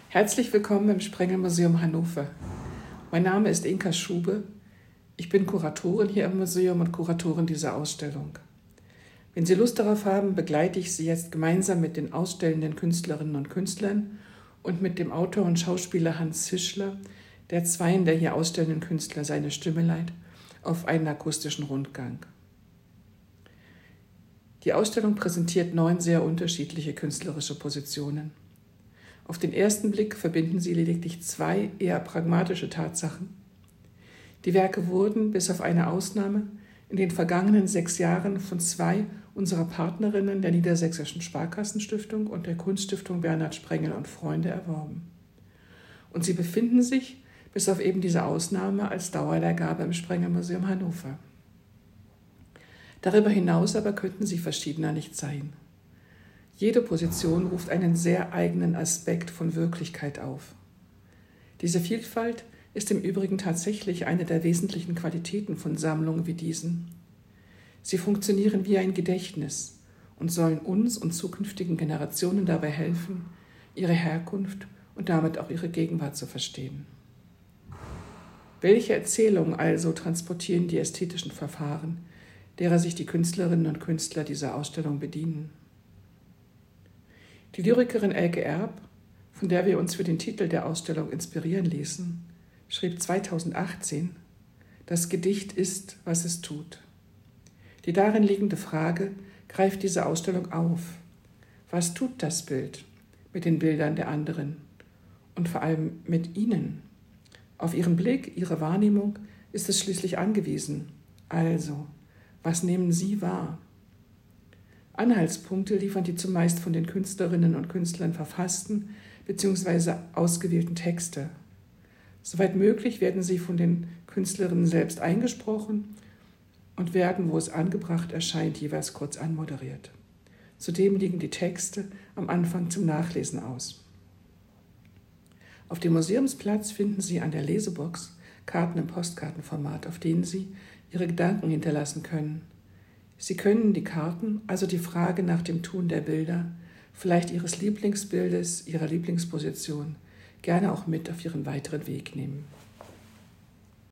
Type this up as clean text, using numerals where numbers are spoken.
Herzlich willkommen im Sprengel-Museum Hannover. Mein Name ist Inka Schube. Ich bin Kuratorin hier im Museum und Kuratorin dieser Ausstellung. Wenn Sie Lust darauf haben, begleite ich Sie jetzt gemeinsam mit den ausstellenden Künstlerinnen und Künstlern und mit dem Autor und Schauspieler Hans Fischler, der zweien der hier ausstellenden Künstler seine Stimme leiht, auf einen akustischen Rundgang. Die Ausstellung präsentiert 9 sehr unterschiedliche künstlerische Positionen. Auf den ersten Blick verbinden sie lediglich 2 eher pragmatische Tatsachen. Die Werke wurden, bis auf eine Ausnahme, in den vergangenen 6 Jahren von 2 unserer Partnerinnen der Niedersächsischen Sparkassenstiftung und der Kunststiftung Bernhard Sprengel und Freunde erworben. Und sie befinden sich, bis auf eben diese Ausnahme, als Dauerleihgabe im Sprengel-Museum Hannover. Darüber hinaus aber könnten sie verschiedener nicht sein. Jede Position ruft einen sehr eigenen Aspekt von Wirklichkeit auf. Diese Vielfalt ist im Übrigen tatsächlich eine der wesentlichen Qualitäten von Sammlungen wie diesen. Sie funktionieren wie ein Gedächtnis und sollen uns und zukünftigen Generationen dabei helfen, ihre Herkunft und damit auch ihre Gegenwart zu verstehen. Welche Erzählungen also transportieren die ästhetischen Verfahren, derer sich die Künstlerinnen und Künstler dieser Ausstellung bedienen? Die Lyrikerin Elke Erb, von der wir uns für den Titel der Ausstellung inspirieren ließen, schrieb 2018: Das Gedicht ist, was es tut. Die darin liegende Frage greift diese Ausstellung auf. Was tut das Bild mit den Bildern der anderen und vor allem mit ihnen? Auf ihren Blick, ihre Wahrnehmung ist es schließlich angewiesen. Also, was nehmen Sie wahr? Anhaltspunkte liefern die zumeist von den Künstlerinnen und Künstlern verfassten bzw. ausgewählten Texte. Soweit möglich werden sie von den Künstlerinnen selbst eingesprochen und werden, wo es angebracht erscheint, jeweils kurz anmoderiert. Zudem liegen die Texte am Anfang zum Nachlesen aus. Auf dem Museumsplatz finden Sie an der Lesebox Karten im Postkartenformat, auf denen Sie Ihre Gedanken hinterlassen können. Sie können die Karten, also die Frage nach dem Tun der Bilder, vielleicht Ihres Lieblingsbildes, Ihrer Lieblingsposition, gerne auch mit auf Ihren weiteren Weg nehmen.